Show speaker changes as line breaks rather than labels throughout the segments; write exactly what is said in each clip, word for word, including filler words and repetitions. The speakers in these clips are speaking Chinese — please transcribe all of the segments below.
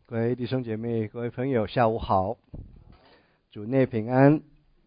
各位弟兄姐妹、各位朋友，下午好，主内平安。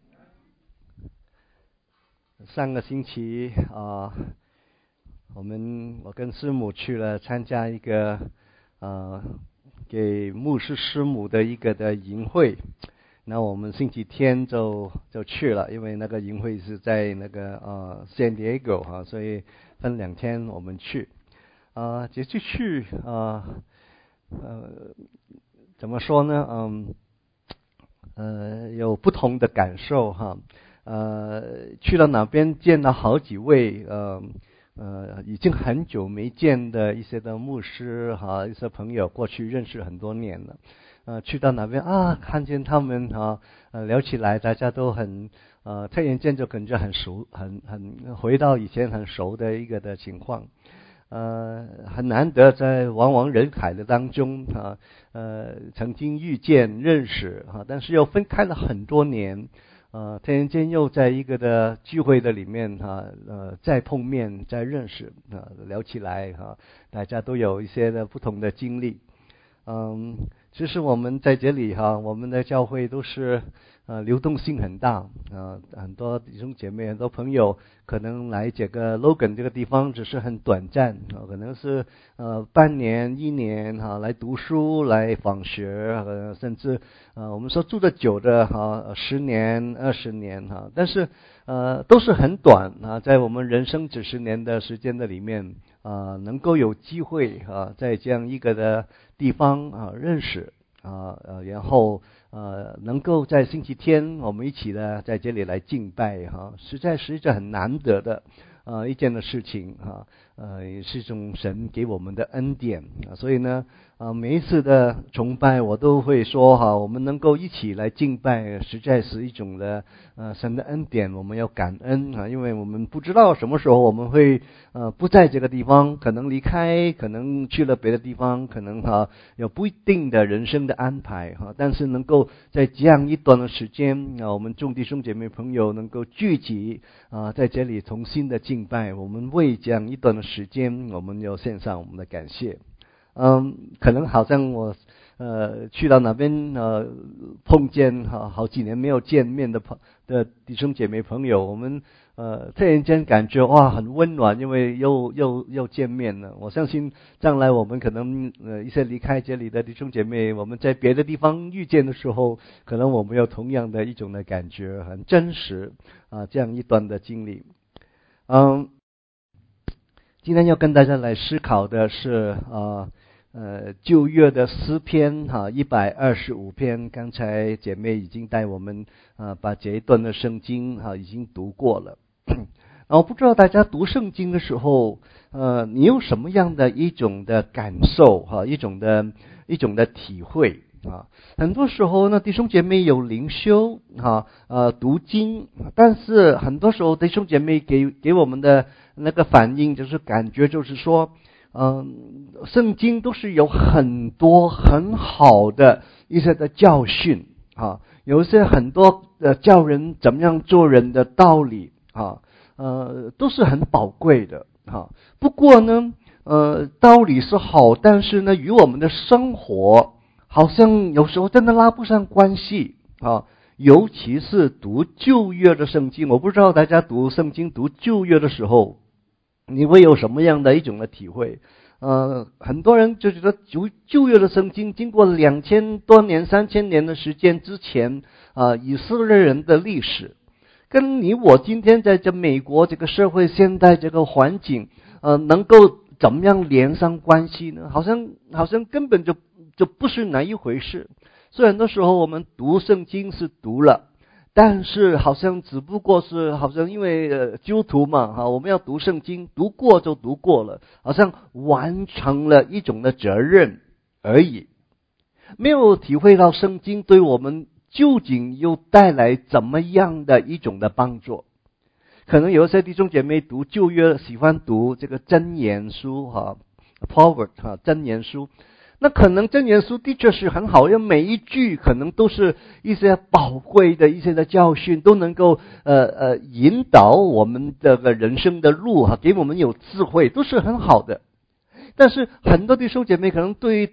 上个星期啊、呃，我们我跟师母去了参加一个呃给牧师师母的一个的营会。那我们星期天就就去了，因为那个营会是在那个呃 San Diego 哈、啊，所以分两天我们去。啊、呃，这次去啊。呃呃怎么说呢？嗯，呃，有不同的感受哈。呃，去了哪边见了好几位呃呃已经很久没见的一些的牧师哈，一些朋友，过去认识很多年了。呃，去到哪边啊，看见他们哈，呃，聊起来大家都很呃，突然间就感觉很熟，很很回到以前很熟的一个的情况。呃，很难得在茫茫人海的当中啊，呃，曾经遇见、认识啊，但是又分开了很多年，呃，突然间又在一个的聚会的里面哈、啊，呃，再碰面、再认识啊，聊起来哈、啊，大家都有一些的不同的经历。嗯，其实我们在这里哈、啊，我们的教会都是呃流动性很大啊、呃，很多弟兄姐妹、很多朋友可能来这个 Logan 这个地方只是很短暂啊、呃，可能是呃半年、一年哈、啊、来读书、来访学，呃甚至呃我们说住得久的哈、啊，十年、二十年哈、啊，但是呃都是很短啊，在我们人生几十年的时间的里面啊，能够有机会啊，在这样一个的地方啊认识啊呃，然后呃能够在星期天我们一起呢在这里来敬拜哈、啊，实在是一件很难得的呃一件的事情哈、啊，呃也是一种神给我们的恩典啊，所以呢啊每一次的崇拜我都会说哈、啊，我们能够一起来敬拜，实在是一种的呃神的恩典，我们要感恩啊，因为我们不知道什么时候我们会呃不在这个地方，可能离开，可能去了别的地方，可能哈、啊、有不一定的人生的安排哈、啊，但是能够在这样一段的时间啊，我们众弟兄姐妹朋友能够聚集啊，在这里重新的敬拜，我们为这样一段的时间，我们要献上我们的感谢。嗯，可能好像我呃去到哪边呃碰见哈、啊、好几年没有见面的朋的弟兄姐妹朋友，我们呃突然间感觉哇很温暖，因为又又又见面了。我相信将来我们可能呃一些离开这里的弟兄姐妹，我们在别的地方遇见的时候，可能我们有同样的一种的感觉，很真实啊这样一段的经历。嗯，今天要跟大家来思考的是啊。呃，旧约的诗篇哈，一百二十五篇，刚才姐妹已经带我们啊把这一段的圣经哈已经读过了。然后不知道大家读圣经的时候，呃，你有什么样的一种的感受哈，一种的一种的体会啊？很多时候呢，弟兄姐妹有灵修哈，呃，读经，但是很多时候弟兄姐妹给给我们的那个反应就是感觉就是说。嗯，圣经都是有很多很好的一些的教训啊，有一些很多呃教人怎么样做人的道理啊，呃都是很宝贵的啊。不过呢，呃道理是好，但是呢与我们的生活好像有时候真的拉不上关系啊。尤其是读旧约的圣经，我不知道大家读圣经读旧约的时候。你会有什么样的一种的体会？呃，很多人就觉得旧旧约的圣经经过两千多年、三千年的时间之前啊、呃，以色列人的历史，跟你我今天在这美国这个社会现在这个环境，呃，能够怎么样连上关系呢？好像好像根本就就不是那一回事。所以很多时候我们读圣经是读了。但是好像只不过是好像因为呃基督徒嘛哈，我们要读圣经，读过就读过了，好像完成了一种的责任而已，没有体会到圣经对我们究竟又带来怎么样的一种的帮助。可能有一些弟兄姐妹读旧约喜欢读这个箴言书哈 ，Proverbs 哈箴言书。那可能箴言书的确是很好，因为每一句可能都是一些宝贵的一些的教训，都能够呃呃引导我们的人生的路哈，给我们有智慧，都是很好的。但是很多弟兄姐妹可能对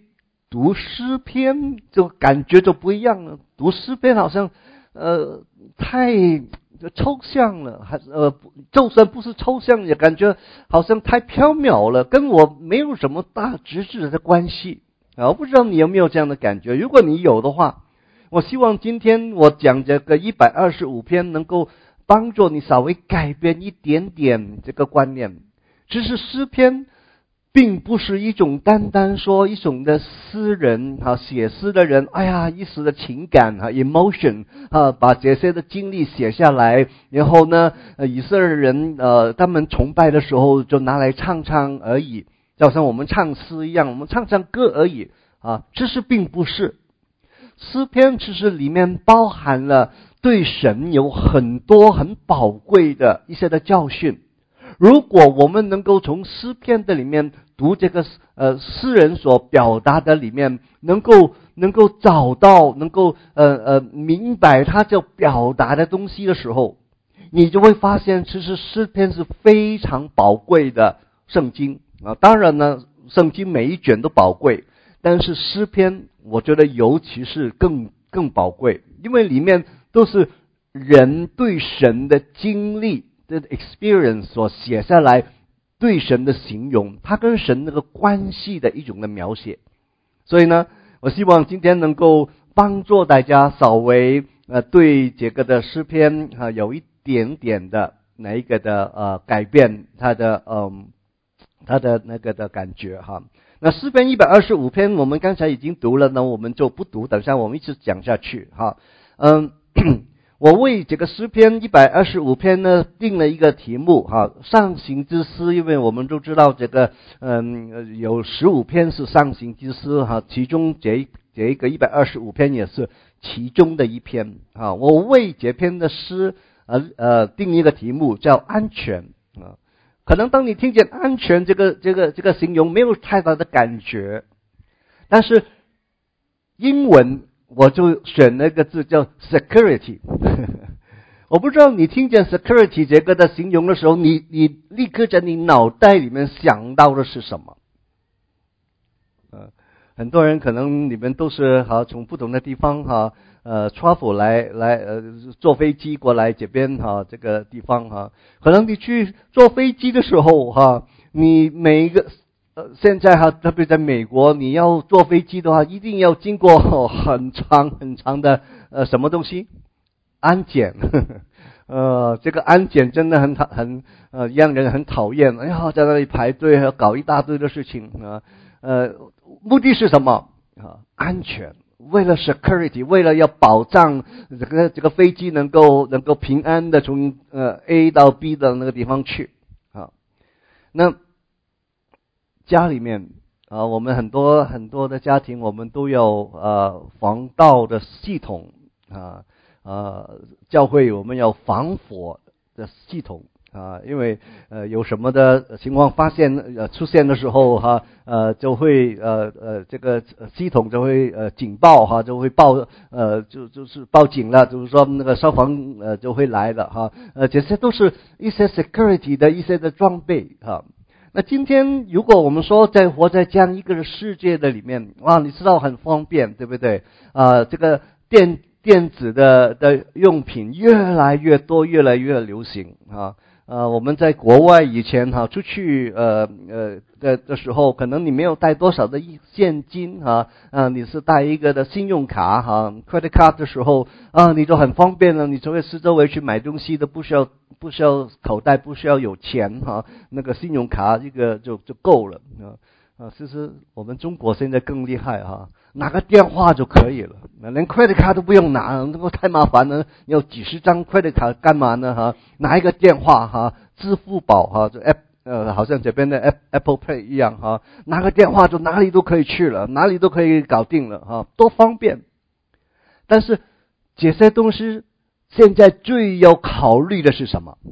读诗篇就感觉就不一样了。读诗篇好像呃太抽象了，还呃就算不是抽象，也感觉好像太缥缈了，跟我没有什么大直接的关系啊！我不知道你有没有这样的感觉？如果你有的话，我希望今天我讲这个一百二十五篇能够帮助你稍微改变一点点这个观念。其实诗篇并不是一种单单说一种的诗人啊，写诗的人，哎呀，一时的情感啊 ，emotion 啊，把这些的经历写下来，然后呢，呃，以色列人呃，他们崇拜的时候就拿来唱唱而已，就好像我们唱诗一样，我们唱唱歌而已啊。其实并不是，诗篇其实里面包含了对神有很多很宝贵的一些的教训。如果我们能够从诗篇的里面读这个呃诗人所表达的里面，能够能够找到，能够呃呃明白他就表达的东西的时候，你就会发现，其实诗篇是非常宝贵的圣经啊。当然呢，圣经每一卷都宝贵，但是诗篇我觉得尤其是更更宝贵，因为里面都是人对神的经历的 experience 所写下来，对神的形容，他跟神那个关系的一种的描写。所以呢，我希望今天能够帮助大家稍微呃对这个的诗篇啊有一点点的哪一个的呃改变他的嗯他的那个的感觉哈。那诗篇一百二十五篇我们刚才已经读了呢，我们就不读，等下我们一直讲下去哈。嗯。我为这个诗篇一百二十五篇呢定了一个题目哈，上行之诗，因为我们都知道这个嗯有十五篇是上行之诗哈，其中这这一个一百二十五篇也是其中的一篇啊。我为这篇的诗呃呃定一个题目叫安全啊。可能当你听见安全这个这个这个形容没有太大的感觉，但是英文我就选了一个字叫 security 我不知道你听见 security 这个的形容的时候，你你立刻在你脑袋里面想到的是什么？呃，很多人可能你们都是哈从不同的地方哈呃 travel 来来呃坐飞机过来这边哈这个地方哈，可能你去坐飞机的时候哈，你每一个呃，现在哈，特别在美国，你要坐飞机的话，一定要经过、哦、很长很长的呃什么东西安检，呵呵呃，这个安检真的很很呃让人很讨厌。哎呀，在那里排队，还要搞一大堆的事情啊。呃，目的是什么啊？安全，为了 security， 为了要保障这个这个飞机能够能够平安的从呃 A 到 B 的那个地方去啊。那家里面啊，我们很多很多的家庭，我们都有呃防盗的系统啊，呃，教会我们有防火的系统啊，因为呃有什么的情况发现呃出现的时候哈，呃就会呃呃这个系统就会呃警报哈，就会报呃就就是报警了，就是说那个消防呃就会来了哈，呃这些都是一些 security 的一些的装备哈。那今天如果我们说在活在这样一个世界的里面，哇，你知道很方便，对不对？啊、呃，这个电电子的的用品越来越多，越来越流行啊。呃，我们在国外以前哈、啊、出去呃呃的的时候，可能你没有带多少的现金哈，啊，你是带一个的信用卡哈、啊、credit card 的时候啊，你就很方便了，你就会四周围去买东西都不需要不需要口袋，不需要有钱哈、啊，那个信用卡这个就就够了啊啊，其实我们中国现在更厉害哈、啊。拿个电话就可以了，连 credit card 都不用拿，那个太麻烦了。你有几十张 credit card 干嘛呢？哈，拿一个电话哈，支付宝哈，就 app 呃，好像这边的 app Apple Pay 一样哈，拿个电话就哪里都可以去了，哪里都可以搞定了哈，多方便。但是这些东西现在最要考虑的是什么？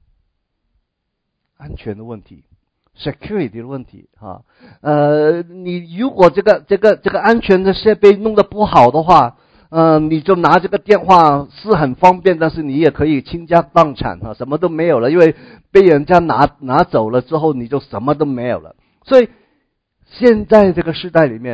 安全的问题。security 的问题哈，呃，你如果这个这个这个安全的设备弄得不好的话，呃，你就拿这个电话是很方便，但是你也可以倾家荡产哈，什么都没有了，因为被人家拿拿走了之后，你就什么都没有了。所以现在这个时代里面，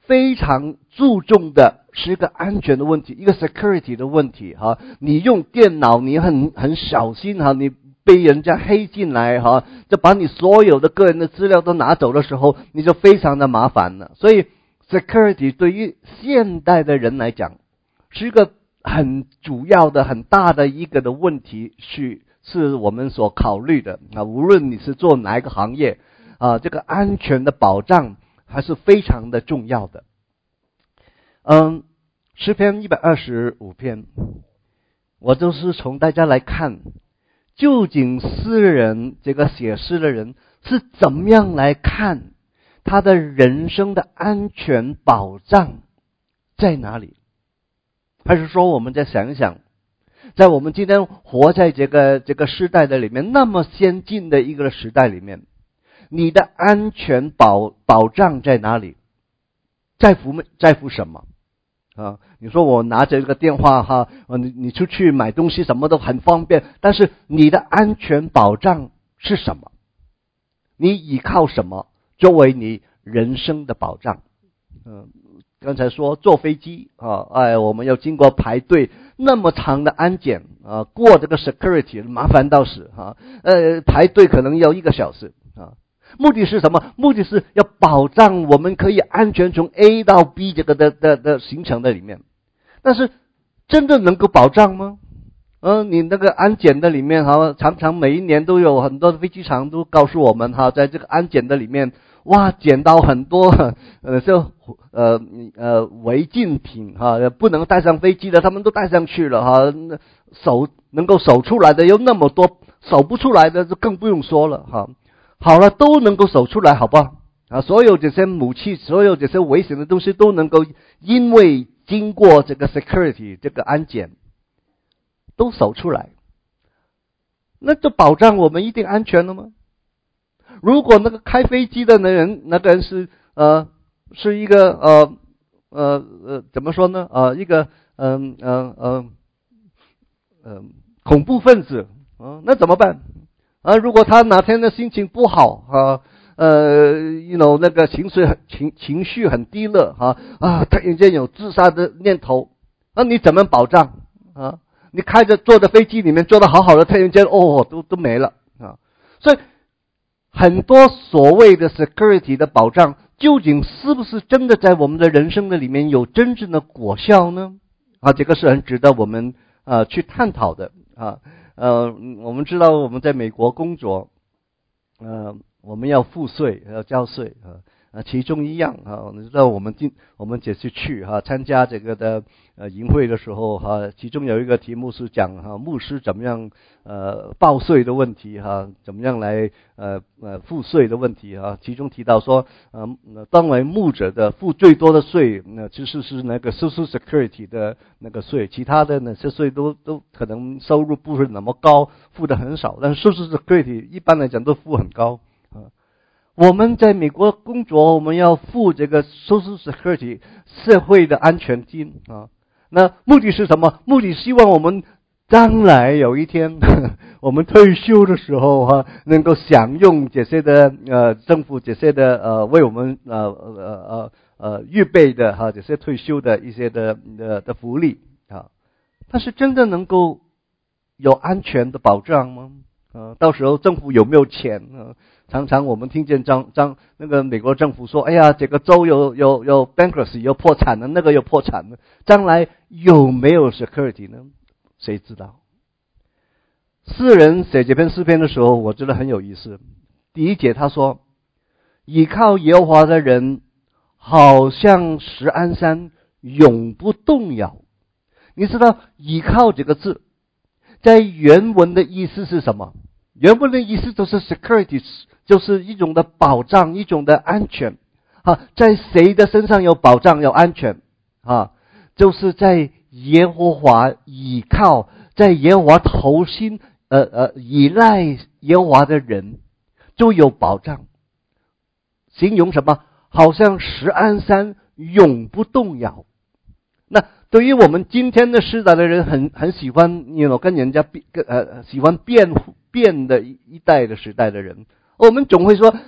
非常注重的是一个安全的问题，一个 security 的问题哈。你用电脑，你很很小心哈，你被人家黑进来哈，就把你所有的个人的资料都拿走的时候，你就非常的麻烦了。所以 security 对于现代的人来讲，是一个很主要的、很大的一个的问题，是是我们所考虑的啊。无论你是做哪一个行业啊，这个安全的保障还是非常的重要的。嗯，诗篇一百二十五篇，我就是从大家来看，究竟诗人这个写诗的人是怎么样来看他的人生的安全保障在哪里？还是说我们再想一想，在我们今天活在这个这个时代的里面，那么先进的一个时代里面，你的安全保保障在哪里？在乎在乎什么啊？你说我拿着这个电话哈，你你出去买东西什么都很方便，但是你的安全保障是什么？你依靠什么作为你人生的保障？嗯。刚才说坐飞机啊，哎，我们要经过排队那么长的安检啊，过这个 security 麻烦到死啊，呃，排队可能要一个小时啊。目的是什么？目的是要保障我们可以安全从 A 到 B 这个的的的行程的里面。但是真的能够保障吗？嗯，你那个安检的里面哈，常常每一年都有很多的飞机场都告诉我们哈，在这个安检的里面。哇，捡到很多呃，就呃呃违禁品哈，不能带上飞机的，他们都带上去了哈。守能够守出来的有那么多，守不出来的就更不用说了哈。好了，都能够守出来，好吧？啊，所有这些武器，所有这些危险的东西都能够因为经过这个 security 这个安检，都守出来，那就保障我们一定安全了吗？如果那个开飞机的那人，那个人是呃是一个呃呃呃怎么说呢？呃一个嗯嗯嗯嗯恐怖分子啊、呃，那怎么办啊？如果他哪天的心情不好啊，呃 you know 那个情绪很情情绪很低落啊啊，突然间有自杀的念头，那你怎么保障啊？你开着坐的飞机里面坐得好好的，突然间哦都都没了啊，所以。很多所谓的 security 的保障，究竟是不是真的在我们的人生的里面有真正的果效呢？啊，这个是很值得我们呃去探讨的啊。呃，我们知道我们在美国工作，呃，我们要付税，要交税啊。啊，其中一样啊，你知道我们今我们这次去哈、啊、参加这个的呃营会的时候哈、啊，其中有一个题目是讲哈、啊、牧师怎么样呃报税的问题哈、啊，怎么样来呃呃付税的问题啊。其中提到说，呃，当为牧者的付最多的税，那其实是那个 Social Security 的那个税，其他的那些税都都可能收入不是那么高，付的很少，但是 Social Security 一般来讲都付很高啊。我们在美国工作，我们要付这个 Social Security 社会的安全金啊。那目的是什么？目的希望我们将来有一天我们退休的时候哈、啊，能够享用这些的呃政府这些的呃为我们呃呃呃呃预备的哈、啊、这些退休的一些的的的福利啊。但是真的能够有安全的保障吗？呃，到时候政府有没有钱啊？常常我们听见张张那个美国政府说，哎呀，这个州有有有 bankruptcy 有破产了，那个有破产了，将来有没有 security 呢？谁知道？诗人写这篇诗篇的时候，我觉得很有意思。第一节他说，倚靠耶和华的人，好像石安山，永不动摇。你知道倚靠这个字在原文的意思是什么？原文的意思就是 security， 就是一种的保障，一种的安全啊。在谁的身上有保障有安全啊？就是在耶和华倚靠，在耶和华投心呃呃依赖耶和华的人就有保障。形容什么？好像石安山永不动摇。那对于我们今天的时代的人很很喜欢 you know, 跟人家呃喜欢辩辩的一代的时代的人，我们总会说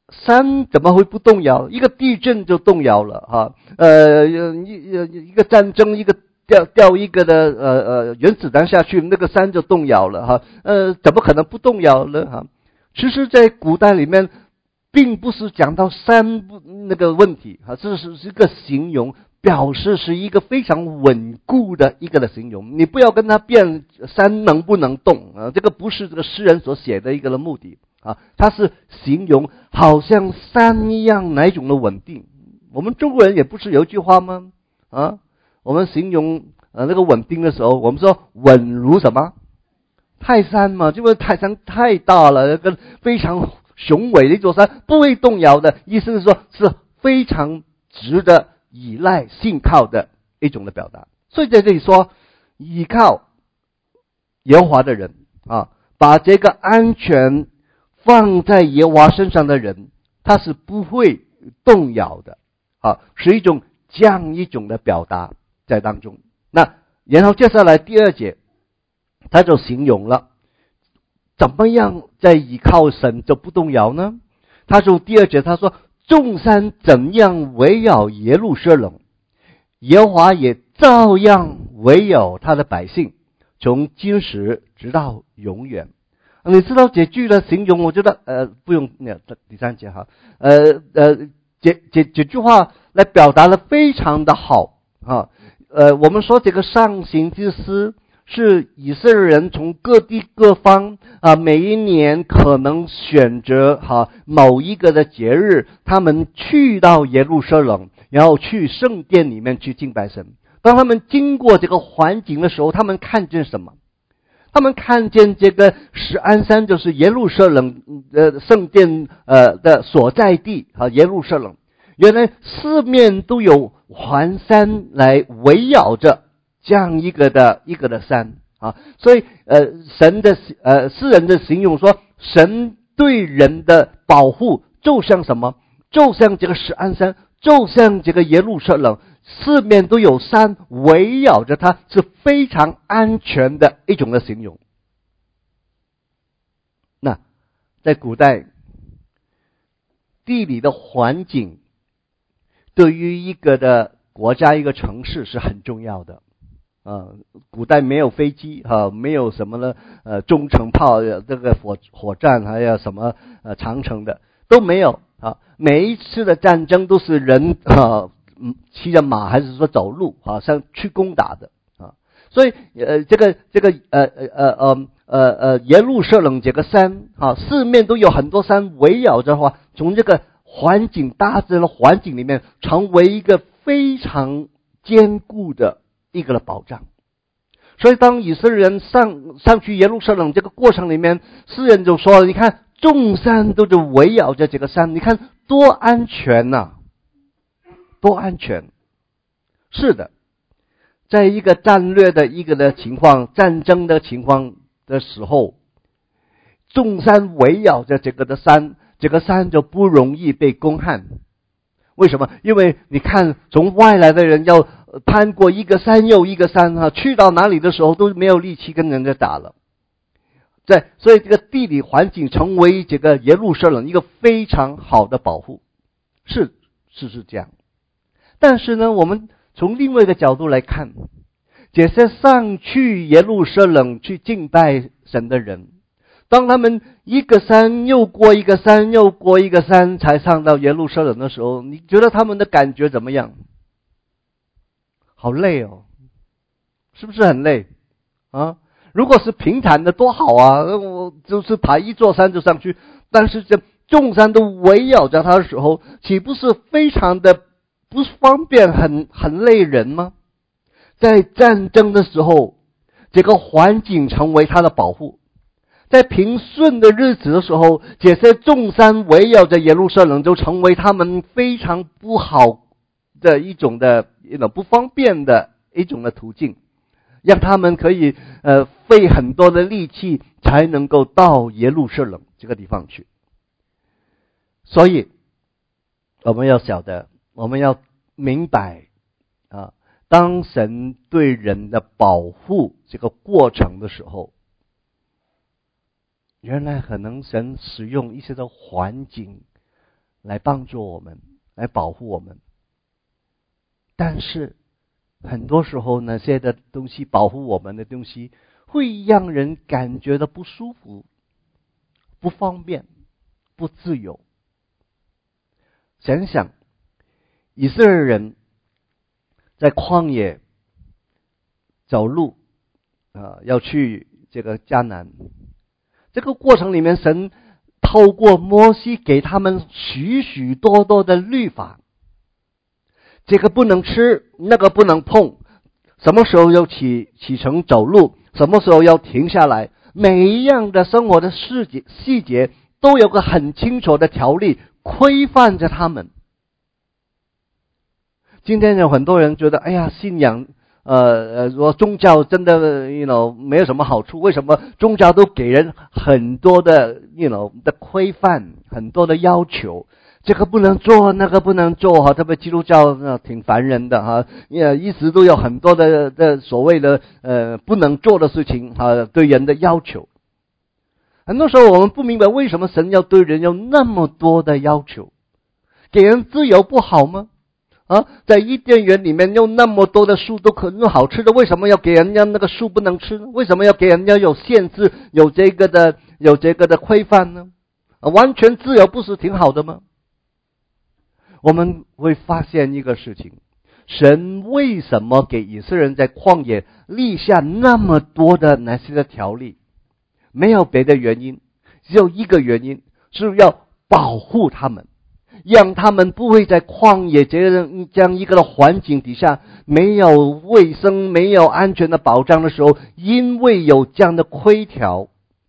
山怎么会不动摇？一个地震就动摇了哈，呃，一一个战争，一个掉掉一个的呃呃原子弹下去，那个山就动摇了哈，呃，怎么可能不动摇呢哈？其实，在古代里面，并不是讲到山不那个问题哈，这是一个形容，表示是一个非常稳固的一个的形容。你不要跟他辩山能不能动啊，这个不是这个诗人所写的一个的目的。啊，它是形容好像山一样哪一种的稳定。我们中国人也不是有一句话吗？啊，我们形容呃那个稳定的时候，我们说稳如什么？泰山嘛，因为泰山太大了，跟非常雄伟的一座山，不会动摇的。意思是说，是非常值得依赖、信靠的一种的表达。所以在这里说，依靠耶和华的人啊，把这个安全放在耶和华身上的人，他是不会动摇的啊，是一种这样一种的表达在当中。那然后接下来第二节，他就形容了怎么样在依靠神就不动摇呢？他说第二节他说，众山怎样围绕耶路撒冷，耶和华也照样围绕他的百姓，从今时直到永远。你知道这句的形容，我觉得呃不用那第三节哈，呃呃这这这句话来表达的非常的好啊。呃，我们说这个上行之诗是以色列人从各地各方啊，每一年可能选择哈某一个的节日，他们去到耶路撒冷，然后去圣殿里面去敬拜神。当他们经过这个环境的时候，他们看见什么？他们看见这个石安山，就是耶路撒冷呃圣殿呃的所在地啊，耶路撒冷原来四面都有环山来围绕着这样一个的一个的山啊，所以呃神的呃诗人的形容说，神对人的保护就像什么？就像这个石安山，就像这个耶路撒冷。四面都有山围绕着它，是非常安全的一种的形容。那在古代，地理的环境对于一个的国家、一个城市是很重要的。啊，古代没有飞机啊，没有什么呢？呃，中程炮、这个火火战，还有什么呃长城的都没有啊。每一次的战争都是人啊。嗯，骑着马还是说走路啊，像去攻打的啊，所以呃，这个这个呃呃呃呃呃耶路撒冷这个山啊，四面都有很多山围绕着的话，从这个环境大自然的环境里面，成为一个非常坚固的一个的保障。所以当以色列人上上去耶路撒冷这个过程里面，诗人就说：“你看，众山都是围绕着这个山，你看多安全呐、啊！”多安全。是的，在一个战略的一个的情况，战争的情况的时候，众山围绕着这个的山，这个山就不容易被攻陷。为什么？因为你看，从外来的人要攀过一个山又一个山啊，去到哪里的时候都没有力气跟人家打了。在所以这个地理环境成为这个耶路撒冷一个非常好的保护，是是是这样。但是呢，我们从另外一个角度来看，这些上去耶路撒冷去敬拜神的人，当他们一个山又过一个山又过一个山才上到耶路撒冷的时候，你觉得他们的感觉怎么样？好累哦，是不是很累啊？如果是平坦的多好啊，我就是爬一座山就上去，但是这众山都围绕着他的时候，岂不是非常的不方便，很很累人吗？在战争的时候，这个环境成为他的保护；在平顺的日子的时候，这些众山围绕着耶路撒冷，就成为他们非常不好的一种的一种不方便的一种的途径，让他们可以呃费很多的力气才能够到耶路撒冷这个地方去。所以我们要晓得，我们要明白啊，当神对人的保护这个过程的时候，原来可能神使用一些的环境来帮助我们，来保护我们。但是很多时候那些的东西，保护我们的东西，会让人感觉到不舒服、不方便、不自由。想想以色列人在旷野走路啊、呃，要去这个迦南，这个过程里面，神透过摩西给他们许许多多的律法，这个不能吃，那个不能碰，什么时候要起起程走路，什么时候要停下来，每一样的生活的细节细节都有个很清楚的条例规范着他们。今天有很多人觉得，哎呀，信仰呃呃，说宗教真的 you know 没有什么好处，为什么宗教都给人很多的 you know 的规范，很多的要求，这个不能做，那个不能做哈，特别基督教呃挺烦人的哈，也一直都有很多的的所谓的呃不能做的事情哈，对人的要求。很多时候我们不明白为什么神要对人有那么多的要求，给人自由不好吗？啊，在伊甸园里面有那么多的树都可能好吃的，为什么要给人家那个树不能吃呢？为什么要给人家有限制，有这个的有这个的规范呢？啊，完全自由不是挺好的吗？我们会发现一个事情，神为什么给以色列人在旷野立下那么多的那些的条例？没有别的原因，只有一个原因，是要保护他们，让他们不会在旷野这样这样一个的环境底下，没有卫生、没有安全的保障的时候，因为有这样的规条，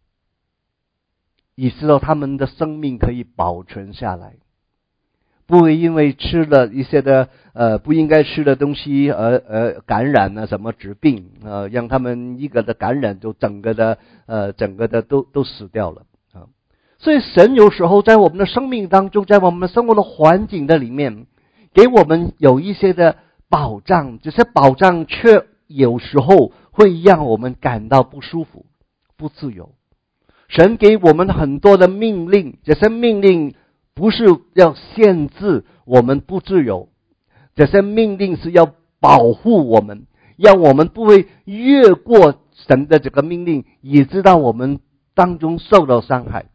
以致到他们的生命可以保存下来，不会因为吃了一些的呃不应该吃的东西而而感染了什么疾病，呃让他们一个的感染就整个的呃整个的都都死掉了啊。所以神有时候在我们的生命当中，在我们生活的环境的里面，给我们有一些的保障，这些保障却有时候会让我们感到不舒服、不自由。神给我们很多的命令，这些命令不是要限制我们不自由，这些命令是要保护我们，让我们不会越过神的这个命令，也知道我们当中受到伤害。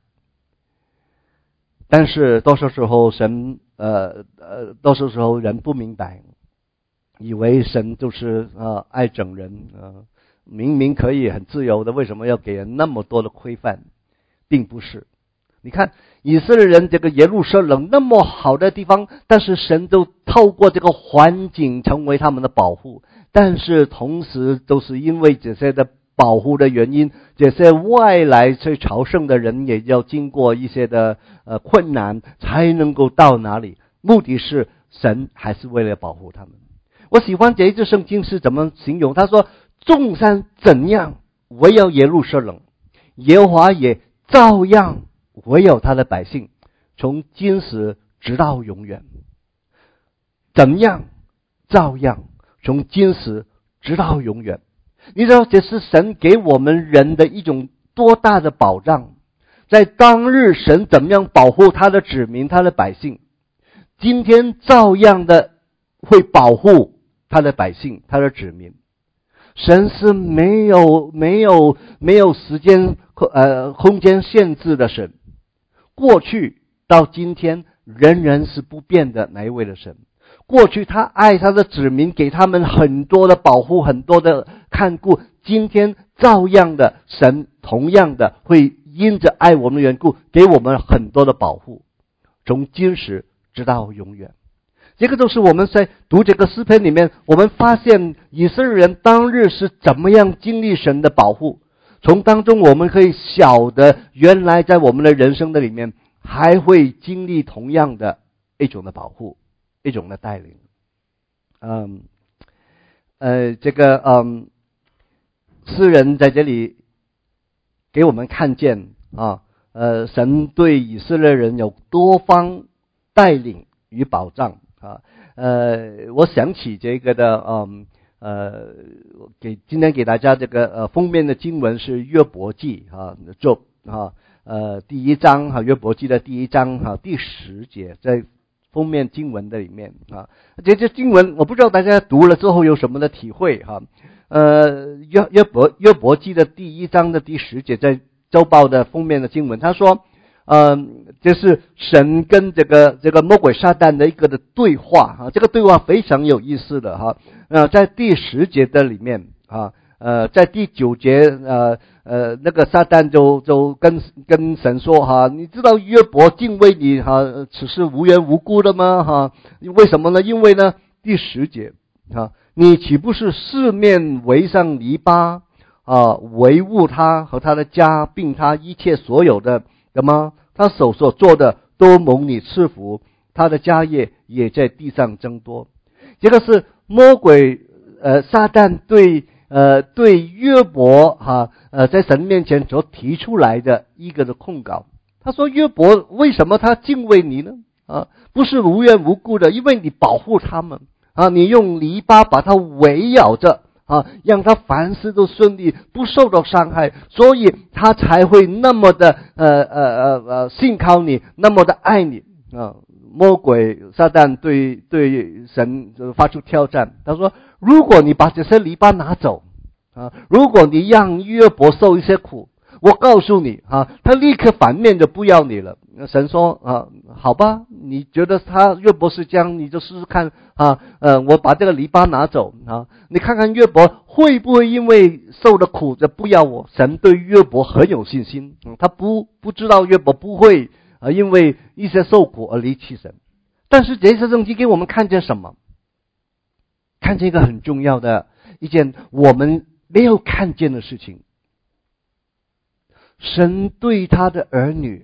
但是多数时候神呃呃，多数时候人不明白，以为神就是呃爱整人，呃明明可以很自由的，为什么要给人那么多的规范？并不是。你看以色列人这个耶路撒冷那么好的地方，但是神都透过这个环境成为他们的保护，但是同时都是因为这些的保护的原因，这些外来去朝圣的人也要经过一些的呃困难才能够到哪里，目的是神还是为了保护他们。我喜欢这一句圣经是怎么形容，他说众山怎样围绕耶路撒冷，耶和华也照样围绕他的百姓，从今时直到永远。怎样照样从今时直到永远。你知道这是神给我们人的一种多大的保障，在当日神怎么样保护他的子民他的百姓，今天照样的会保护他的百姓他的子民。神是没有没有没有时间呃空间限制的神，过去到今天仍然是不变的那一位的神。过去他爱他的子民，给他们很多的保护，很多的看顾，今天照样的神同样的会因着爱我们的缘故，给我们很多的保护，从今时直到永远。这个都是我们在读这个诗篇里面，我们发现以色列人当日是怎么样经历神的保护，从当中我们可以晓得，原来在我们的人生的里面还会经历同样的一种的保护，一种的带领。嗯，呃，这个嗯，诗人在这里给我们看见啊，呃，神对以色列人有多方带领与保障啊。呃，我想起这个的，嗯，呃，给今天给大家这个呃封面的经文是约伯记啊，Job啊。 呃第一章哈，约伯记的第一章哈第十节，在封面经文的里面啊，这这经文我不知道大家读了之后有什么的体会哈。呃，约约伯约伯记的第一章的第十节，在周报的封面的经文，他说，呃，这是神跟这个这个魔鬼撒旦的一个的对话啊，这个对话非常有意思的哈。呃，在第十节的里面啊，呃，在第九节，呃呃，那个撒旦就就跟跟神说哈，你知道约伯敬畏你哈，此事无缘无故的吗？哈，为什么呢？因为呢，第十节啊，你岂不是四面围上篱笆啊，维护他和他的家，并他一切所有的的吗？他手所做的都蒙你赐福，他的家业也在地上增多。这个是魔鬼呃撒旦对呃对约伯哈、啊、呃在神面前所提出来的一个的控告。他说约伯为什么他敬畏你呢？啊，不是无缘无故的，因为你保护他们啊，你用篱笆把它围绕着啊，让他凡事都顺利，不受到伤害，所以他才会那么的呃呃呃呃信靠你，那么的爱你啊。魔鬼撒旦对对神发出挑战，他说：如果你把这些篱笆拿走啊，如果你让约伯受一些苦，我告诉你啊，他立刻反面就不要你了。神说啊，好吧，你觉得他约伯是这样，你就试试看啊，呃，我把这个篱笆拿走啊，你看看约伯会不会因为受了苦就不要我？神对约伯很有信心，嗯、他不不知道约伯不会啊，因为一些受苦而离弃神。但是这次圣经给我们看见什么？看见一个很重要的一件我们没有看见的事情。神对他的儿女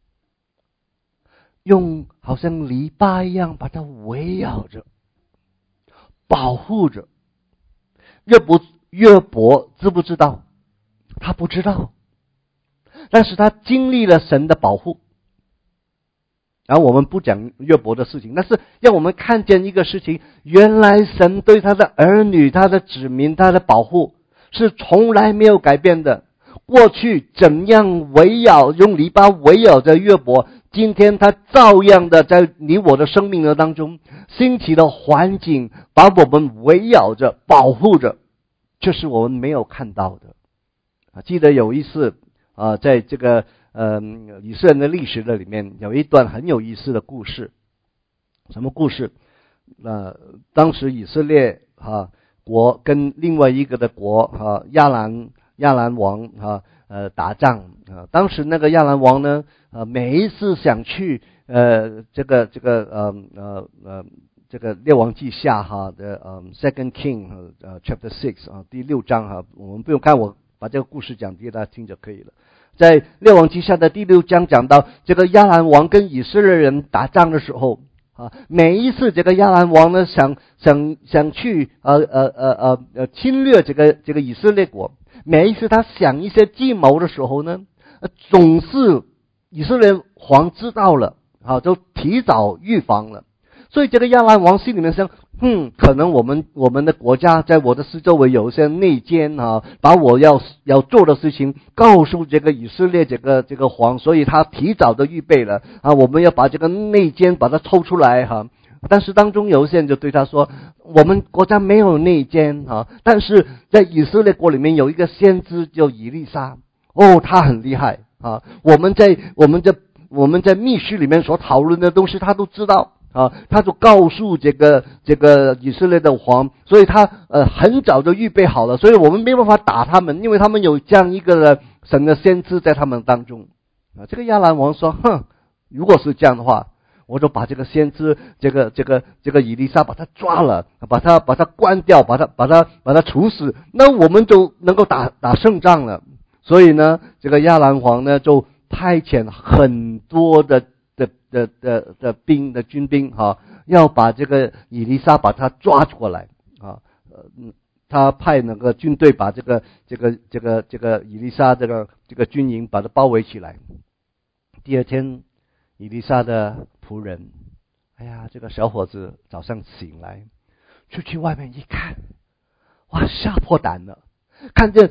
用好像篱笆一样把他围绕着，保护着。约伯约伯知不知道？他不知道，但是他经历了神的保护。然后我们不讲约伯的事情，但是让我们看见一个事情，原来神对他的儿女、他的子民、他的保护是从来没有改变的。过去怎样围绕用篱笆围绕着约伯，今天他照样的在你我的生命的当中兴起的环境把我们围绕着保护着，这是我们没有看到的啊。记得有一次啊，在这个呃以色列的历史的里面有一段很有意思的故事。什么故事？呃当时以色列啊国跟另外一个的国啊亚兰亚兰王啊，呃，打仗啊。当时那个亚兰王呢，呃，每一次想去呃，这个这个呃呃呃这个列王记下哈的呃 Second King 呃 Chapter Six 啊第六章哈，我们不用看，我把这个故事讲给大家听就可以了。在列王记下的第六章讲到这个亚兰王跟以色列人打仗的时候啊，每一次这个亚兰王呢想想想去呃呃呃呃呃侵略这个这个以色列国。每一次他想一些计谋的时候呢，总是以色列王知道了啊，就提早预防了。所以这个亚兰王心里面想，嗯，可能我们我们的国家在我的四周围有一些内奸啊，把我要要做的事情告诉这个以色列这个这个王，所以他提早的预备了啊，我们要把这个内奸把它抽出来哈。但是当中有些人就对他说，我们国家没有内奸啊，但是在以色列国里面有一个先知叫以利沙，哦，他很厉害啊，我们在我们在我们在密室里面所讨论的东西他都知道啊，他就告诉这个这个以色列的王，所以他呃很早就预备好了，所以我们没办法打他们，因为他们有这样一个神的先知在他们当中啊。这个亚兰王说，哼，如果是这样的话，我就把这个先知，这个这个这个以利沙把他抓了，把他把他关掉，把他把他把他处死，那我们就能够打打胜仗了。所以呢，这个亚兰王呢就派遣很多的的的的的兵的军兵哈，要把这个以利沙把他抓过来啊。呃，他派那个军队把这个这个这个这个以利沙这个这个军营把他包围起来。第二天，以利沙的仆人，哎呀，这个小伙子早上醒来，出去外面一看，哇，吓破胆了，看见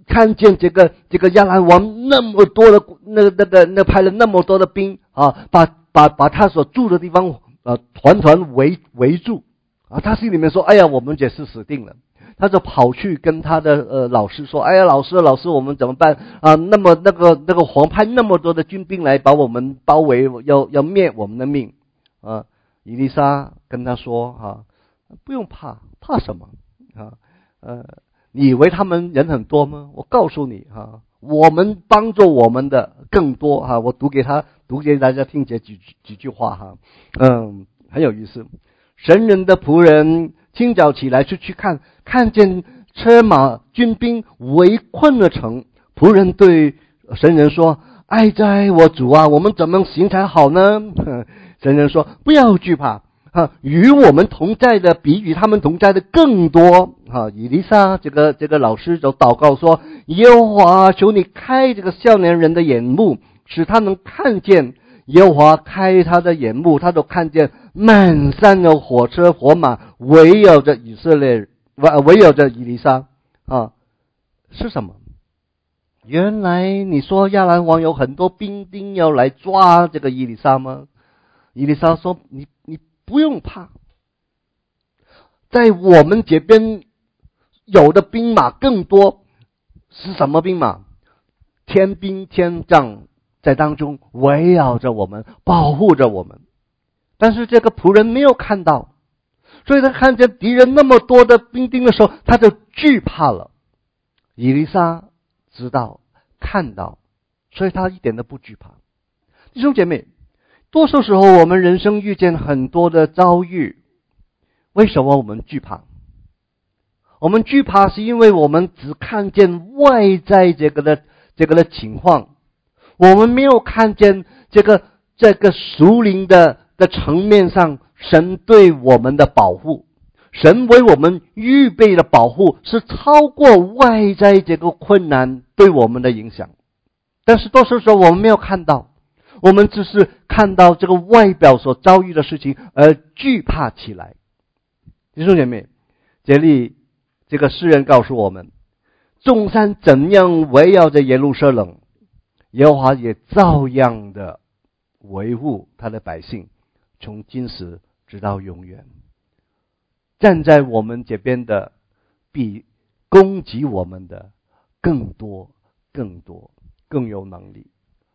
看见这个这个亚兰王那么多的那个那个那派了那么多的兵啊，把把把他所住的地方啊团团围围住啊，他心里面说：“哎呀，我们也是死定了。”他就跑去跟他的呃老师说：“哎呀，老师老师，我们怎么办啊？那么那个那个皇派那么多的军兵来把我们包围，要要灭我们的命啊！”以利沙跟他说：“哈、啊，不用怕，怕什么啊？呃。”你以为他们人很多吗？我告诉你哈、啊，我们帮助我们的更多哈、啊。我读给他，读给大家听这几几句话哈、啊，嗯，很有意思。神人的仆人清早起来就去看，看见车马军兵围困了城。仆人对神人说：“哀哉，我主啊，我们怎么行才好呢？”神人说：“不要惧怕。”啊，与我们同在的比与他们同在的更多。啊，以利沙这个这个老师就祷告说：“耶和华，求你开这个少年人的眼目，使他能看见。”耶和华开他的眼目，他都看见满山的火车火马围绕着以色列，围绕着以利沙。啊，是什么？原来你说亚兰王有很多兵丁要来抓这个以利沙吗？以利沙说：“你你。”不用怕，在我们这边有的兵马更多，是什么兵马？天兵天将在当中围绕着我们，保护着我们。但是这个仆人没有看到，所以他看见敌人那么多的兵丁的时候，他就惧怕了。以利沙知道看到，所以他一点都不惧怕。弟兄姐妹，多数时候我们人生遇见很多的遭遇，为什么我们惧怕？我们惧怕是因为我们只看见外在这个的这个的情况，我们没有看见这个这个属灵的的层面上神对我们的保护，神为我们预备的保护是超过外在这个困难对我们的影响。但是多数时候我们没有看到，我们只是看到这个外表所遭遇的事情而惧怕起来。弟兄姐妹，这里这个诗人告诉我们，众山怎样围绕着耶路撒冷，耶和华也照样的维护他的百姓，从今时直到永远。站在我们这边的比攻击我们的更多更多更有能力。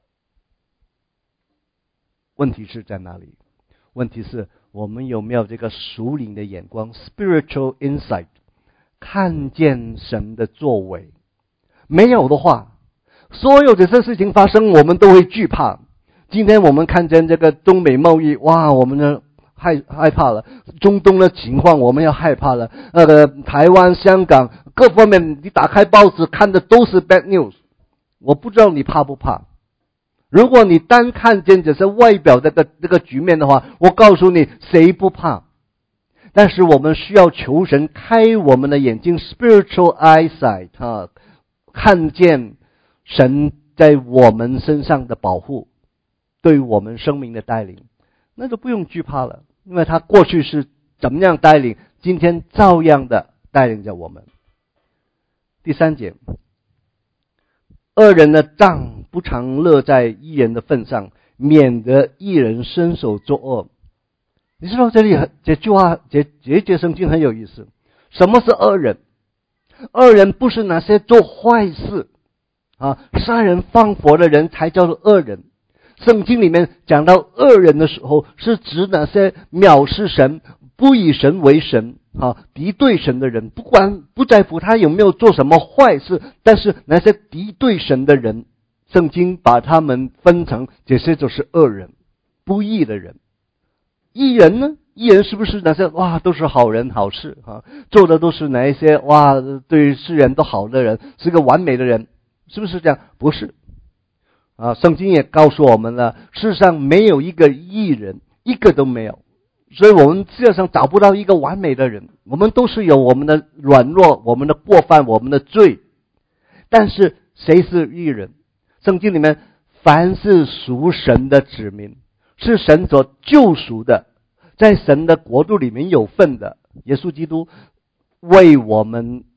问题是在哪里？问题是我们有没有这个属灵的眼光 spiritual insight， 看见神的作为。没有的话，所有这些事情发生我们都会惧怕。今天我们看见这个中美贸易，哇，我们呢害害怕了。中东的情况我们要害怕了。那个台湾香港各方面，你打开报纸看的都是 bad news。 我不知道你怕不怕。如果你单看见只是外表这个这个局面的话，我告诉你谁不怕。但是我们需要求神开我们的眼睛 spiritual eyesight， 啊，看见神在我们身上的保护，对我们生命的带领，那就不用惧怕了，因为他过去是怎么样带领，今天照样的带领着我们。第三节，恶人的杖不常落在义人的份上，免得义人伸手作恶。你知道这里这句话这这节圣经很有意思。什么是恶人？恶人不是那些做坏事啊，杀人放火的人才叫做恶人。圣经里面讲到恶人的时候，是指那些藐视神、不以神为神啊，敌对神的人，不管不在乎他有没有做什么坏事，但是那些敌对神的人，圣经把他们分成这些就是恶人，不义的人。义人呢？义人是不是那些哇都是好人好事啊，做的都是哪一些哇对世人都好的人，是个完美的人，是不是这样？不是啊，圣经也告诉我们了，世上没有一个义人，一个都没有。所以我们世界上找不到一个完美的人，我们都是有我们的软弱，我们的过犯，我们的罪。但是谁是义人？圣经里面凡是属神的子民，是神所救赎的，在神的国度里面有份的，耶稣基督为我们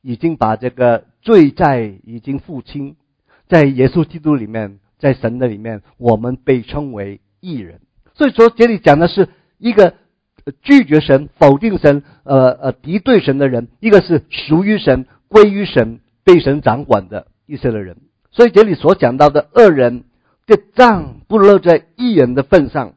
已经把这个罪债已经付清，在耶稣基督里面，在神的里面，我们被称为义人。所以说这里讲的是一个拒绝神、否定神、呃呃敌对神的人，一个是属于神、归于神、被神掌管的一些的人。所以这里所讲到的恶人的杖不落在义人的份上，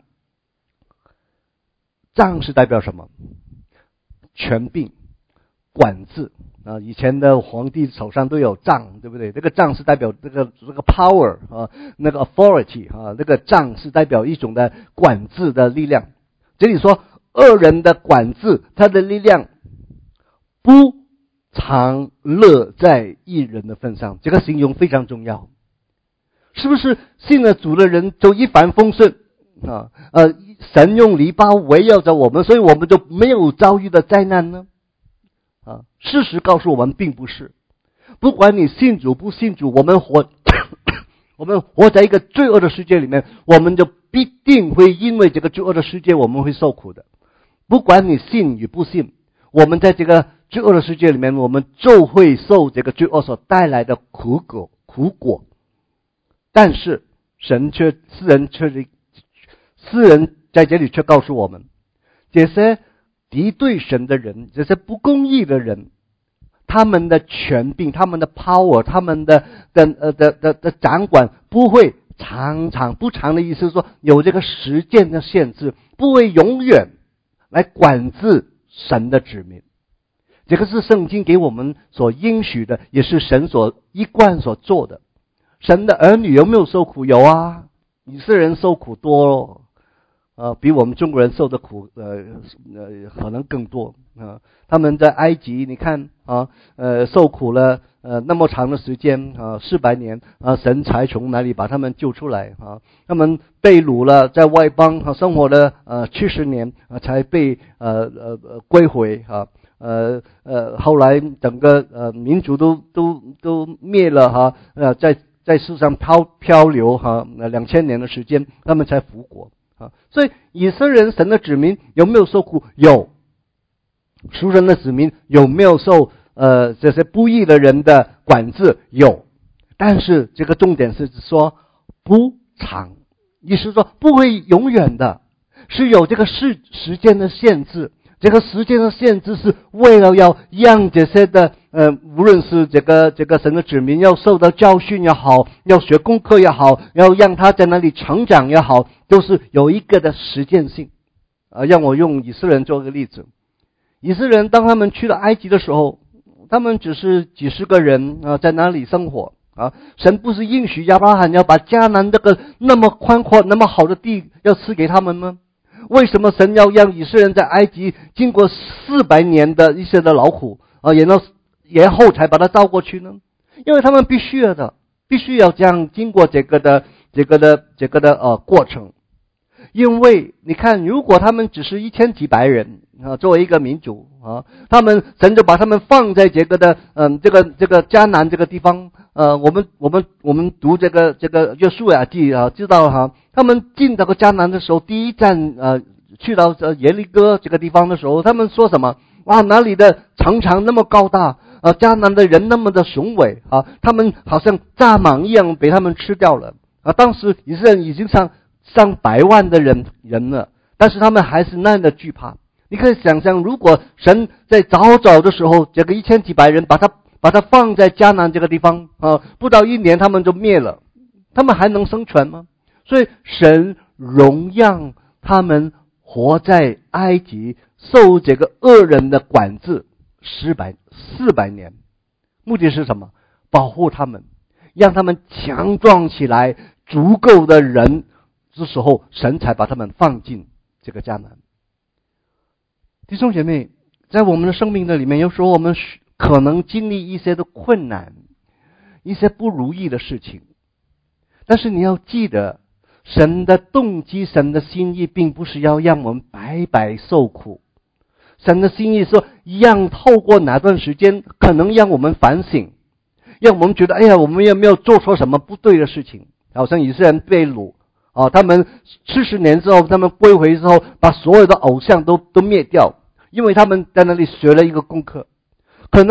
杖是代表什么？权柄、管制啊！以前的皇帝手上都有杖，对不对？这个杖是代表这个这个 power 啊，那个 authority 啊，这个杖是代表一种的管制的力量。这里说恶人的管制，他的力量不常乐在义人的份上，这个形容非常重要。是不是信了主的人就一帆风顺啊？呃，神用篱笆围绕着我们，所以我们就没有遭遇的灾难呢？啊，事实告诉我们并不是。不管你信主不信主，我们活我们活在一个罪恶的世界里面，我们就必定会因为这个罪恶的世界我们会受苦的。不管你信与不信，我们在这个罪恶的世界里面，我们就会受这个罪恶所带来的苦果苦果。但是神却诗人却诗人在这里却告诉我们，这些敌对神的人，这些不公义的人，他们的权柄、他们的 power、他们的的呃的的的掌管不会常常不长的意思是说有这个时间的限制，不会永远来管制神的子民。这个是圣经给我们所应许的，也是神所一贯所做的。神的儿女有没有受苦？有啊，以色列人受苦多咯，呃，比我们中国人受的苦，呃呃，可能更多啊、呃。他们在埃及，你看啊，呃，受苦了呃那么长的时间啊，四百年啊，神才从哪里把他们救出来啊？他们被掳了，在外邦啊生活了呃七十年啊，才被呃呃呃归回啊。呃呃，后来整个呃民族都都都灭了哈，呃，在在世上漂漂流哈，那两千年的时间，他们才复国啊。所以以色列人神的子民有没有受苦？有。属神的子民有没有受呃这些不义的人的管制？有。但是这个重点是说不长，意思是说不会永远的，是有这个时时间的限制。这个时间的限制是为了要让这些的呃，无论是这个这个神的子民要受到教训也好，要学功课也好，要让他在那里成长也好，都是有一个的实践性。啊，让我用以色列人做个例子。以色列人当他们去了埃及的时候，他们只是几十个人啊，在那里生活啊。神不是应许亚伯拉罕要把迦南这个那么宽阔、那么好的地要赐给他们吗？为什么神要让以色列人在埃及经过四百年的一些的劳苦啊，然后然后才把它倒过去呢？因为他们必须要的，必须要这样经过这个的这个的这个的呃过程。因为你看，如果他们只是一千几百人啊，作为一个民族啊，他们神就把他们放在这个的嗯这个这个迦南这个地方。呃，我们我们我们读这个这个约书亚记啊，知道哈，他们进这个迦南的时候，第一站呃去到呃耶利哥这个地方的时候，他们说什么？哇，哪里的城墙那么高大，呃，迦南的人那么的雄伟啊，他们好像蚱蜢一样被他们吃掉了啊！当时以色列人已经上上百万的人人了，但是他们还是那样的惧怕。你可以想象，如果神在早早的时候，这个一千几百人把他把它放在迦南这个地方啊，不到一年他们就灭了，他们还能生存吗？所以神容让他们活在埃及，受这个恶人的管制四百四百年，目的是什么？保护他们，让他们强壮起来，足够的人之时候，神才把他们放进这个迦南。弟兄姐妹，在我们的生命的里面，有时候我们可能经历一些的困难，一些不如意的事情，但是你要记得，神的动机、神的心意并不是要让我们白白受苦。神的心意说，让透过哪段时间可能让我们反省，让我们觉得哎呀，我们有没有做错什么不对的事情。好像以色列人被掳啊，他们四十年之后，他们归回之后，把所有的偶像都都灭掉，因为他们在那里学了一个功课。可能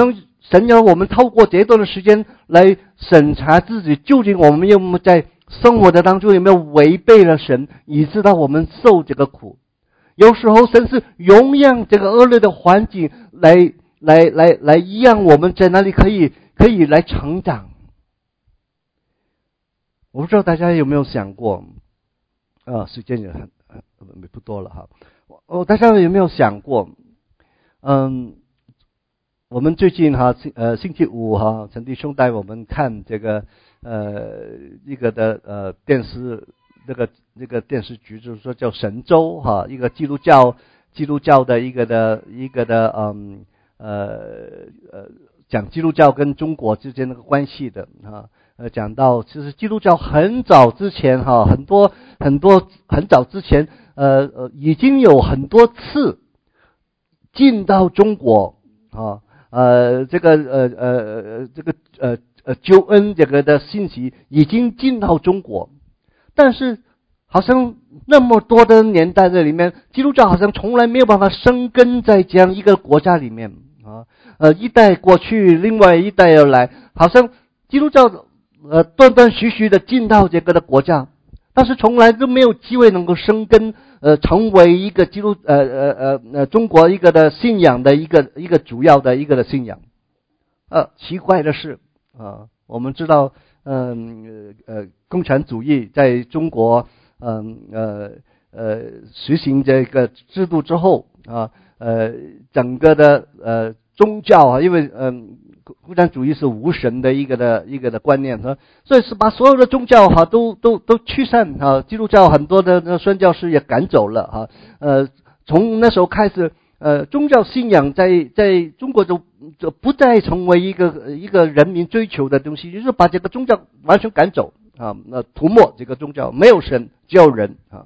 神要我们透过这段的时间来审查自己，究竟我们有没有在生活的当中有没有违背了神，以致到我们受这个苦。有时候神是容让这个恶劣的环境来来来来让我们在那里可以可以来成长。我不知道大家有没有想过，啊，时间也很不多了哈。哦，大家有没有想过，嗯，我们最近哈，呃，星期五哈，陈弟兄带我们看这个呃一个的呃电视，这个这个电视剧就是说叫神州哈，一个基督教基督教的一个的一个的嗯呃呃讲基督教跟中国之间那个关系的哈，呃讲到其实基督教很早之前哈，很多很多很早之前呃呃已经有很多次进到中国啊。呃，这个呃呃呃这个呃呃救恩这个的信息已经进到中国，但是好像那么多的年代在里面，基督教好像从来没有办法生根在这样一个国家里面啊。呃，一代过去，另外一代要来，好像基督教呃断断续续的进到这个的国家，但是从来都没有机会能够生根。呃，成为一个基督呃呃呃呃中国一个的信仰的一个一个主要的一个的信仰。呃，奇怪的是啊、呃，我们知道，嗯呃呃，共产主义在中国，嗯呃呃实行这个制度之后啊，呃整个的呃宗教啊，因为嗯。共产主义是无神的一个的一个的观念，所以是把所有的宗教哈都都都驱散哈，基督教很多的宣教士也赶走了哈。呃，从那时候开始，呃，宗教信仰在在中国就就不再成为一个一个人民追求的东西，就是把这个宗教完全赶走啊，那涂抹这个宗教，没有神，只有人啊。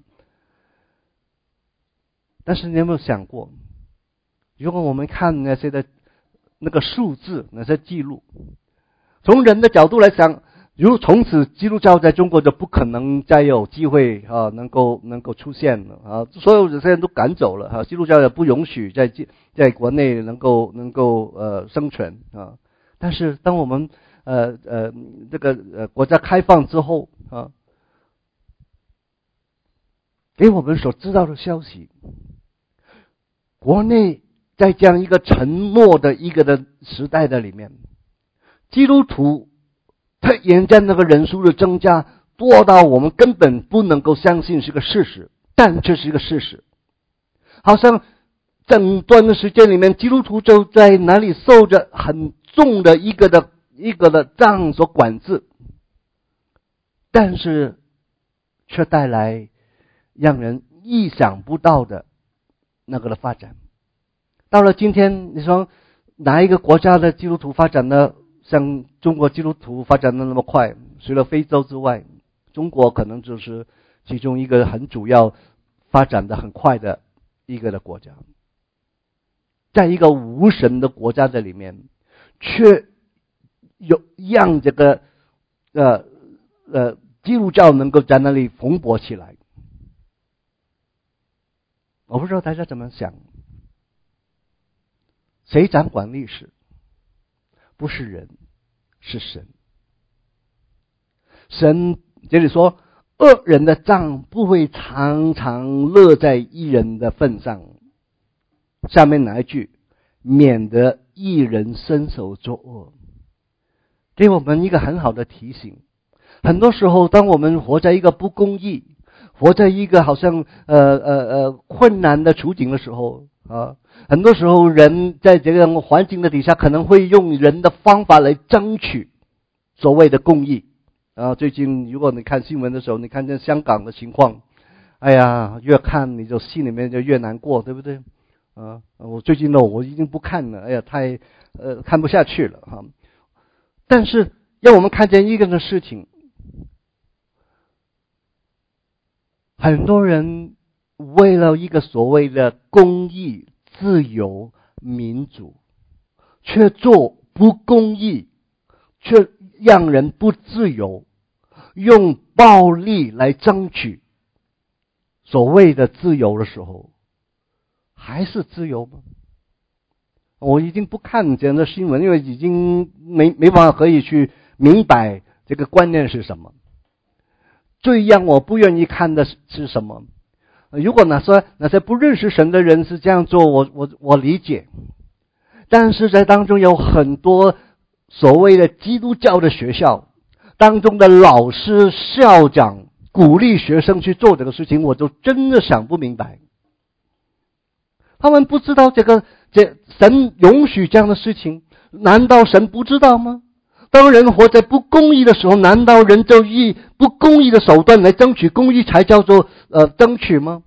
但是你有没有想过，如果我们看那些的。那个数字，那些记录，从人的角度来讲，如从此基督教在中国就不可能再有机会啊，能够能够出现了啊，所有这些人都赶走了啊，基督教也不允许在在国内能够能够呃生存啊。但是当我们呃呃这个呃国家开放之后啊，给我们所知道的消息，国内。在这样一个沉默的一个的时代的里面，基督徒他沿着那个人数的增加多到我们根本不能够相信是个事实，但这是一个事实。好像整段的时间里面，基督徒就在哪里受着很重的一个的一个的杖所管制，但是却带来让人意想不到的那个的发展。到了今天，你说哪一个国家的基督徒发展的像中国基督徒发展的那么快？除了非洲之外，中国可能就是其中一个很主要发展的很快的一个的国家。在一个无神的国家的里面，却有让这个呃呃基督教能够在那里蓬勃起来。我不知道大家怎么想。谁掌管历史？不是人，是神。神这里说，恶人的杖不会常常落在义人的份上。下面哪一句？免得义人伸手作恶。给我们一个很好的提醒。很多时候，当我们活在一个不公义，活在一个好像呃呃呃困难的处境的时候啊。很多时候，人在这个环境的底下，可能会用人的方法来争取所谓的公义啊。最近，如果你看新闻的时候，你看见香港的情况，哎呀，越看你就心里面就越难过，对不对？啊，我最近呢，我已经不看了，哎呀，太呃看不下去了哈。但是，让我们看见一个的事情，很多人为了一个所谓的公义。自由民主，却做不公义，却让人不自由，用暴力来争取所谓的自由的时候，还是自由吗？ 我已经不看这样的新闻，因为已经没没办法可以去明白这个观念是什么。最让我不愿意看的是什么？如果那些那些不认识神的人是这样做，我我我理解。但是在当中有很多所谓的基督教的学校当中的老师、校长鼓励学生去做这个事情，我就真的想不明白。他们不知道这个这神允许这样的事情，难道神不知道吗？当人活在不公义的时候，难道人就以不公义的手段来争取公义才叫做呃争取吗？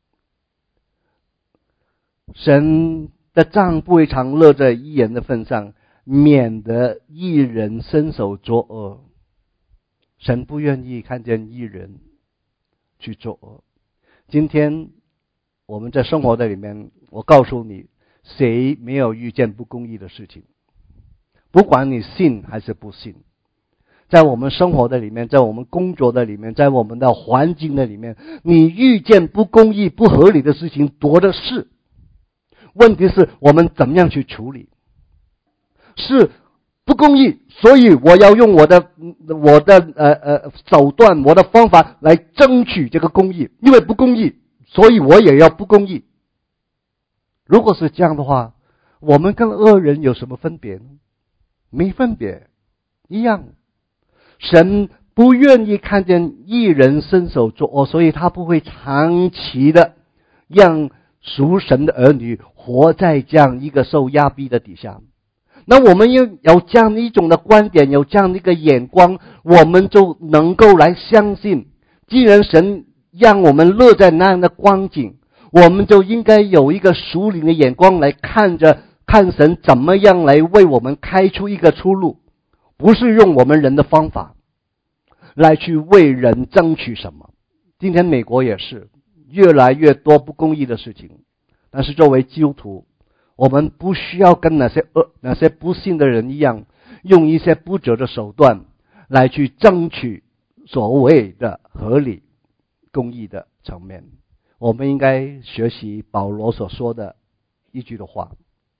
神的杖不会常落在义人的份上，免得义人伸手作恶。神不愿意看见义人去作恶。今天我们在生活的里面，我告诉你，谁没有遇见不公义的事情？不管你信还是不信，在我们生活的里面，在我们工作的里面，在我们的环境的里面，你遇见不公义、不合理的事情多的是。问题是我们怎么样去处理？是不公义，所以我要用我的我的呃呃手段、我的方法来争取这个公义，因为不公义，所以我也要不公义。如果是这样的话，我们跟恶人有什么分别呢？没分别，一样。神不愿意看见义人伸手作恶，所以他不会长期的让属神的儿女活在这样一个受压逼的底下。那我们有有这样一种的观点，有这样的一个眼光，我们就能够来相信，既然神让我们落在那样的光景，我们就应该有一个属灵的眼光来看着看神怎么样来为我们开出一个出路，不是用我们人的方法来去为人争取什么。今天美国也是越来越多不公义的事情，但是作为基督徒，我们不需要跟那些恶、那些不信的人一样，用一些不择的手段来去争取所谓的合理公义的层面。我们应该学习保罗所说的一句的话，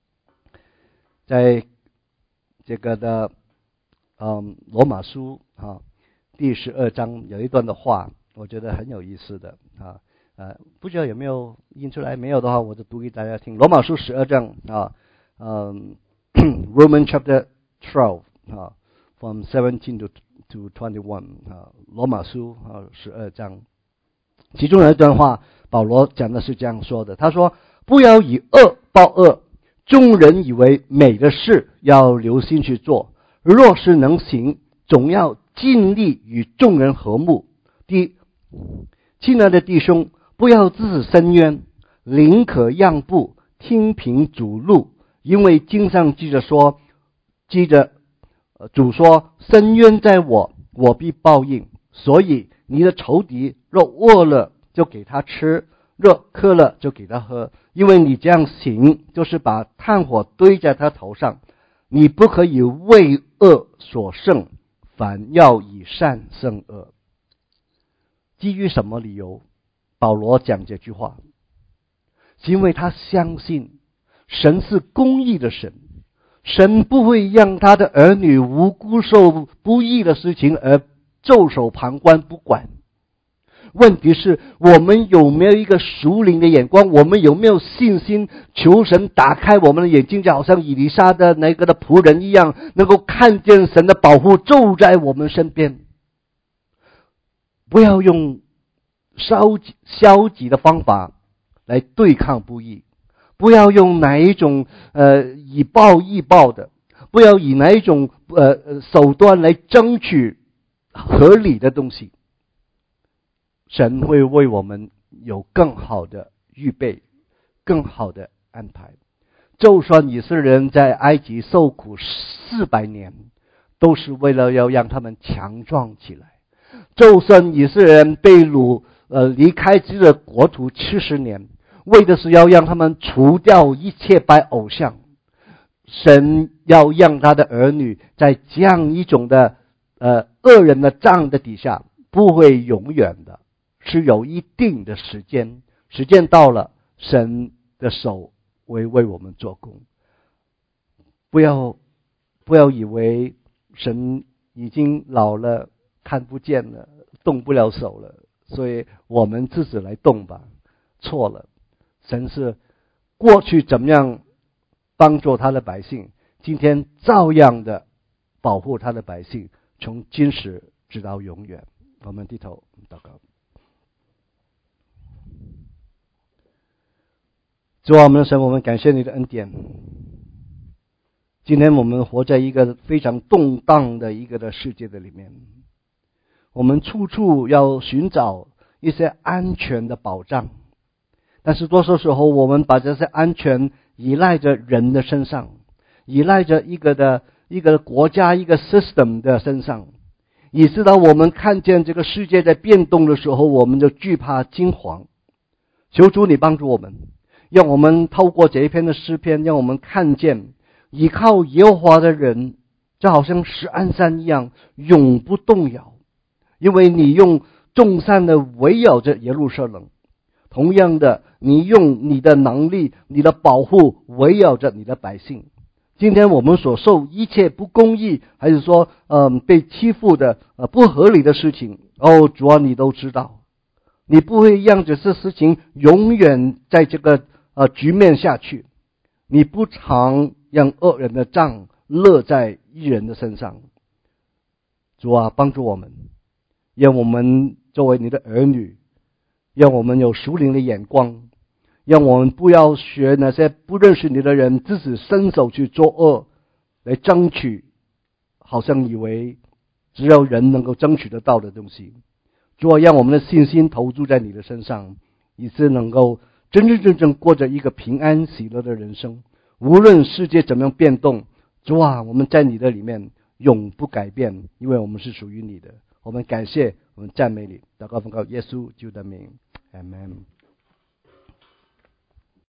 在这个的嗯罗马书啊第十二章有一段的话，我觉得很有意思的啊。呃，不知道有没有印出来？没有的话，我就读给大家听。罗马书十二章啊，嗯 ，Roman chapter twelve 啊 ，from seventeen to to twenty-one 啊，罗马书啊十二章，其中有一段话，保罗讲的是这样说的，他说：“不要以恶报恶，众人以为美的事要留心去做，若是能行，总要尽力与众人和睦。第，亲爱的弟兄。”不要自伸冤，宁可让步，听凭主怒，因为经上记着说，记着主说：“伸冤在我，我必报应。”所以你的仇敌若饿了，就给他吃；若渴了，就给他喝。因为你这样行，就是把炭火堆在他头上。你不可以为恶所胜，反要以善胜恶。基于什么理由？保罗讲这句话，是因为他相信神是公义的神，神不会让他的儿女无辜受不义的事情而袖手旁观不管。问题是我们有没有一个属灵的眼光，我们有没有信心求神打开我们的眼睛，就好像以利沙的那个的仆人一样，能够看见神的保护就在我们身边。不要用消极消极的方法来对抗不义，不要用哪一种呃以暴易暴的，不要以哪一种呃手段来争取合理的东西。神会为我们有更好的预备，更好的安排。就算以色列人在埃及受苦四百年，都是为了要让他们强壮起来。就算以色列人被掳呃，离开自己的国土七十年，为的是要让他们除掉一切拜偶像。神要让他的儿女在这样一种的呃恶人的杖的底下，不会永远的，是有一定的时间，时间到了，神的手会为我们做工。 不要不要以为神已经老了，看不见了，动不了手了，所以我们自己来动吧。错了，神是过去怎么样帮助他的百姓，今天照样的保护他的百姓，从今时直到永远。我们低头祷告。主啊，我们的神，我们感谢你的恩典。今天我们活在一个非常动荡的一个的世界的里面，我们处处要寻找一些安全的保障，但是多数时候我们把这些安全依赖着人的身上，依赖着一个的一个国家一个 system 的身上，以致到我们看见这个世界在变动的时候，我们就惧怕惊惶。求主你帮助我们，让我们透过这一篇的诗篇，让我们看见依靠耶和华的人就好像石安山一样永不动摇，因为你用众山的围绕着耶路撒冷，同样的你用你的能力你的保护围绕着你的百姓。今天我们所受一切不公义还是说嗯、呃、被欺负的呃不合理的事情，哦主啊你都知道，你不会让这些事情永远在这个呃局面下去，你不常让恶人的杖落在义人的身上。主啊帮助我们，让我们作为你的儿女，让我们有属灵的眼光，让我们不要学那些不认识你的人自己伸手去作恶，来争取好像以为只有人能够争取得到的东西。主啊让我们的信心投注在你的身上，以致能够真真正正过着一个平安喜乐的人生。无论世界怎么样变动，主啊我们在你的里面永不改变，因为我们是属于你的。我们感谢，我们赞美你，祷告奉靠耶稣基督的名，阿们。